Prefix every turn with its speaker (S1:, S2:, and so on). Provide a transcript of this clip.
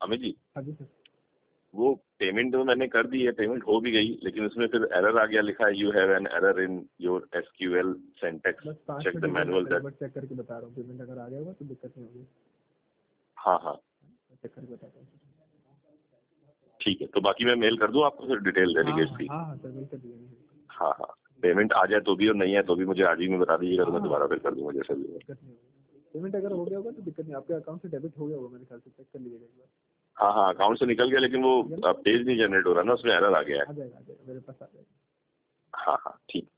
S1: अमित जी,
S2: हाँ जी सर।
S1: वो पेमेंट तो मैंने कर दी है, पेमेंट हो भी गई, लेकिन उसमें फिर एरर आ गया, लिखा है you have an error in your SQL syntax,
S2: बस 5
S1: check the
S2: minute
S1: manual that.
S2: बस चेक करके बता रहा हूँ, पेमेंट अगर आ गया होगा तो दिक्कत नहीं होगी।
S1: हाँ हाँ
S2: चेक करके बताता हूँ।
S1: ठीक है, तो बाकी मैं मेल कर दूँ आपको फिर डिटेल डेलीगेट्स की?
S2: हाँ सर, बिल्कुल दिएंगे।
S1: हाँ हाँ, पेमेंट आ जाए तो भी और नहीं है तो भी मुझे आज ही में बता दीजिएगा, तो मैं दोबारा फिर कर दूँगा जैसे भी है।
S2: दिक्कत नहीं होगी, पेमेंट अगर हो गया होगा तो दिक्कत नहीं, आपके अकाउंट से डेबिट हो गया होगा मेरे ख्याल से, चेक कर लीजिएगा एक बार।
S1: हाँ हाँ, अकाउंट से निकल गया, लेकिन वो पेज नहीं जनरेट हो रहा ना, उसमें एरर आ गया है।
S2: आ जाएगा मेरे पास आ जाएगा।
S1: हाँ हाँ ठीक।